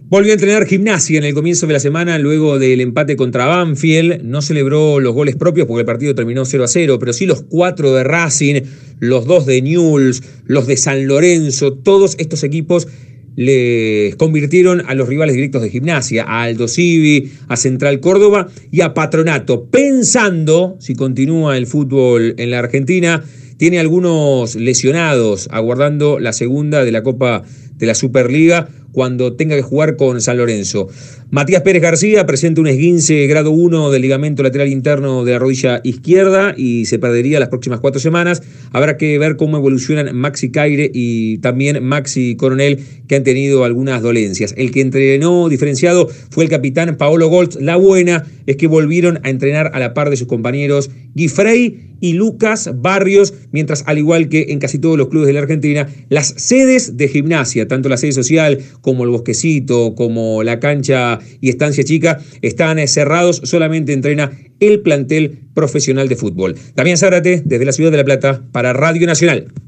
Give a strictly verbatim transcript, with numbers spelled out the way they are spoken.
Volvió a entrenar Gimnasia en el comienzo de la semana luego del empate contra Banfield. No celebró los goles propios porque el partido terminó cero a cero, pero sí los cuatro de Racing, los dos de Newell's, los de San Lorenzo. Todos estos equipos les convirtieron a los rivales directos de Gimnasia, a Aldo Civi, a Central Córdoba y a Patronato, pensando, si continúa el fútbol en la Argentina, tiene algunos lesionados, aguardando la segunda de la Copa de la Superliga cuando tenga que jugar con San Lorenzo. Matías Pérez García presenta un esguince grado uno del ligamento lateral interno de la rodilla izquierda y se perdería las próximas cuatro semanas. Habrá que ver cómo evolucionan Maxi Caire y también Maxi Coronel, que han tenido algunas dolencias. El que entrenó diferenciado fue el capitán Paolo Goltz. La buena es que volvieron a entrenar a la par de sus compañeros Guifrey y Lucas Barrios, mientras, al igual que en casi todos los clubes de la Argentina, las sedes de Gimnasia, tanto la sede social como el Bosquecito, como la cancha y Estancia Chica, están cerrados. Solamente entrena el plantel profesional de fútbol. Damián Zárate, desde la ciudad de La Plata, para Radio Nacional.